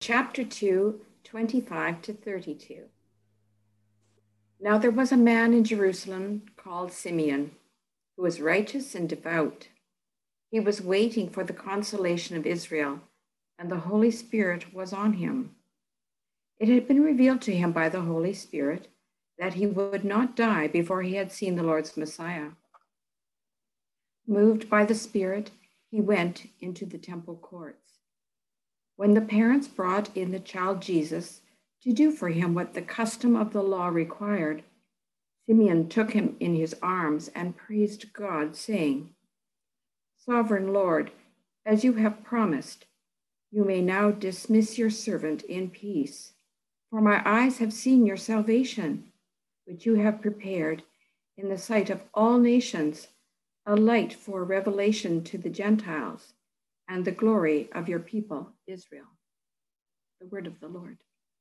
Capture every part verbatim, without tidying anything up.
chapter two, twenty-five to thirty-two. Now there was a man in Jerusalem called Simeon, who was righteous and devout. He was waiting for the consolation of Israel, and the Holy Spirit was on him. It had been revealed to him by the Holy Spirit that he would not die before he had seen the Lord's Messiah. Moved by the Spirit, he went into the temple courts. When the parents brought in the child Jesus to do for him what the custom of the law required, Simeon took him in his arms and praised God, saying, "Sovereign Lord, as you have promised, you may now dismiss your servant in peace, for my eyes have seen your salvation, which you have prepared in the sight of all nations, a light for revelation to the Gentiles, and the glory of your people, Israel." The word of the Lord.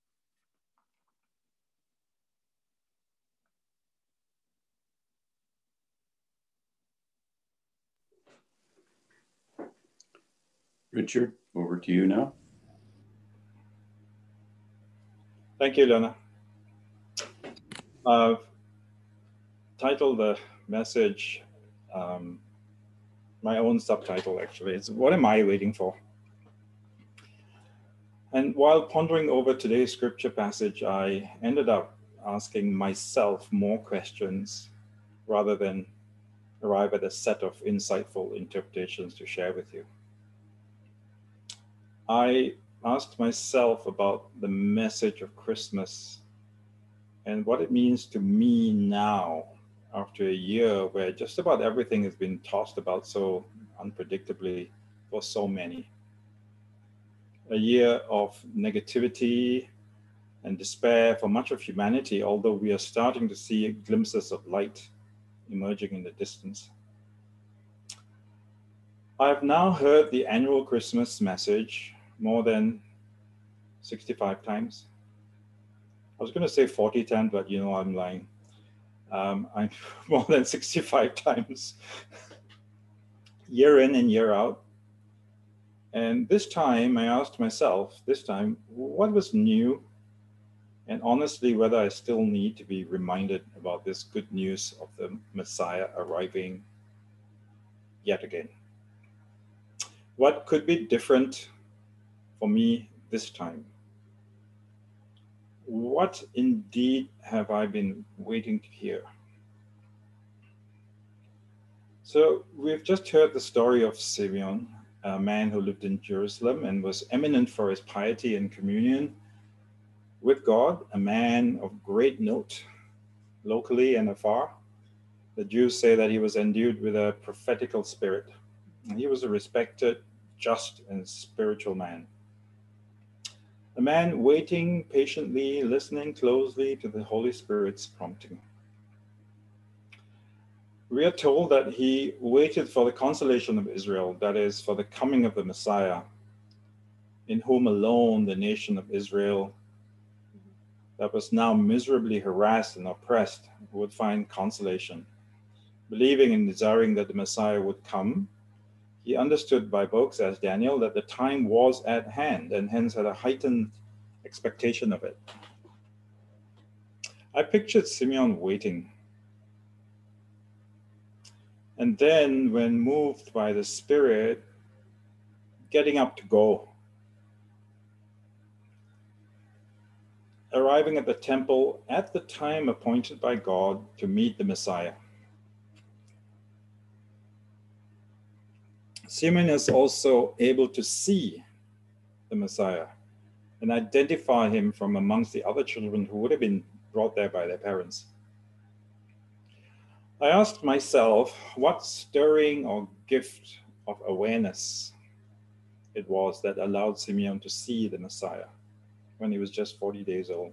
Richard, over to you now. Thank you, Lena. I've titled the message, um, my own subtitle actually, it's "What Am I Waiting For?" And while pondering over today's scripture passage, I ended up asking myself more questions rather than arrive at a set of insightful interpretations to share with you. I asked myself about the message of Christmas and what it means to me now, after a year where just about everything has been tossed about so unpredictably for so many. A year of negativity and despair for much of humanity, although we are starting to see glimpses of light emerging in the distance. I have now heard the annual Christmas message more than sixty-five times. I was going to say forty times, but you know I'm lying. Um, I'm more than sixty-five times, year in and year out. And this time I asked myself, this time, what was new? And honestly, whether I still need to be reminded about this good news of the Messiah arriving yet again. What could be different for me this time? What indeed have I been waiting to hear? So we've just heard the story of Simeon, a man who lived in Jerusalem and was eminent for his piety and communion with God, a man of great note, locally and afar. The Jews say that he was endued with a prophetical spirit. And he was a respected, just, and spiritual man. A man waiting patiently, listening closely to the Holy Spirit's prompting. We are told that he waited for the consolation of Israel, that is, for the coming of the Messiah, in whom alone the nation of Israel, that was now miserably harassed and oppressed, would find consolation. Believing and desiring that the Messiah would come, he understood by books as Daniel that the time was at hand and hence had a heightened expectation of it. I pictured Simeon waiting. And then when moved by the Spirit, getting up to go. Arriving at the temple at the time appointed by God to meet the Messiah. Simeon is also able to see the Messiah and identify him from amongst the other children who would have been brought there by their parents. I asked myself what stirring or gift of awareness it was that allowed Simeon to see the Messiah when he was just forty days old.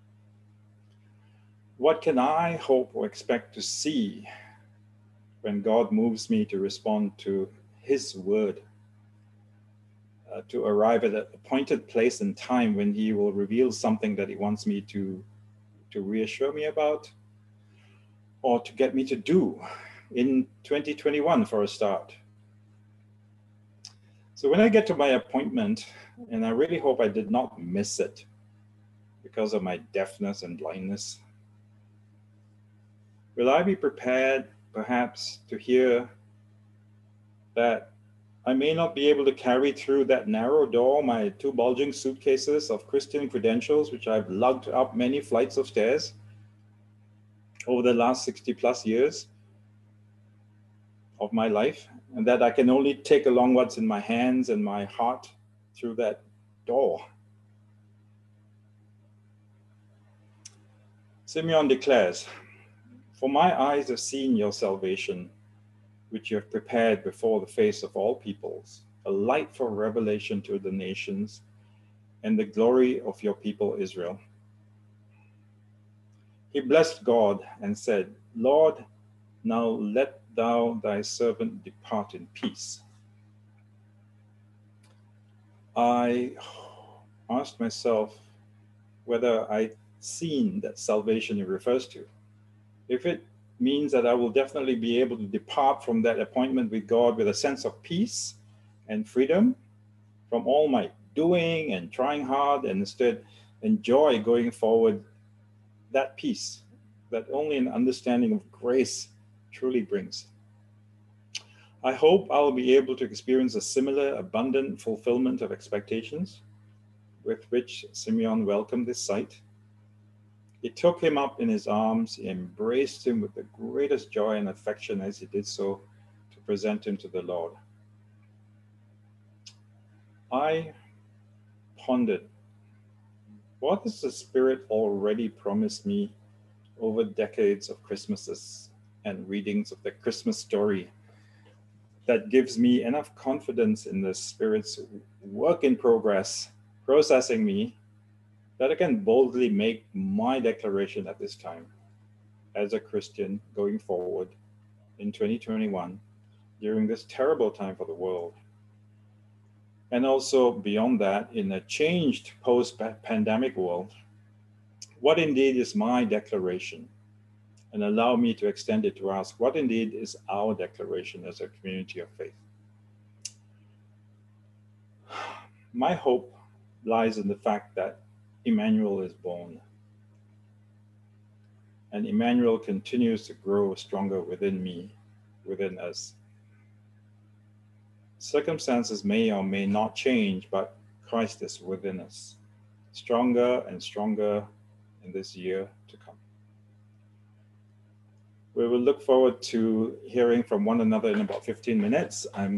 What can I hope or expect to see when God moves me to respond to his word, uh, to arrive at an appointed place and time when he will reveal something that he wants me to, to reassure me about, or to get me to do in twenty twenty-one for a start? So when I get to my appointment, and I really hope I did not miss it because of my deafness and blindness. Will I be prepared, perhaps, to hear that I may not be able to carry through that narrow door my two bulging suitcases of Christian credentials, which I've lugged up many flights of stairs over the last sixty plus years of my life, and that I can only take along what's in my hands and my heart through that door? Simeon declares, "For my eyes have seen your salvation, which you have prepared before the face of all peoples, a light for revelation to the nations, and the glory of your people Israel." He blessed God and said, "Lord, now let thou thy servant depart in peace." I asked myself whether I'd seen that salvation he refers to. If it means that I will definitely be able to depart from that appointment with God with a sense of peace and freedom from all my doing and trying hard, and instead enjoy going forward that peace that only an understanding of grace truly brings. I hope I'll be able to experience a similar abundant fulfillment of expectations with which Simeon welcomed this sight. He took him up in his arms, he embraced him with the greatest joy and affection as he did so, to present him to the Lord. I pondered, what has the Spirit already promised me over decades of Christmases and readings of the Christmas story that gives me enough confidence in the Spirit's work in progress, processing me, that I can boldly make my declaration at this time as a Christian going forward in twenty twenty-one during this terrible time for the world. And also beyond that, in a changed post-pandemic world, what indeed is my declaration? And allow me to extend it to ask, what indeed is our declaration as a community of faith? My hope lies in the fact that Emmanuel is born. And Emmanuel continues to grow stronger within me, within us. Circumstances may or may not change, but Christ is within us, stronger and stronger in this year to come. We will look forward to hearing from one another in about fifteen minutes. I'm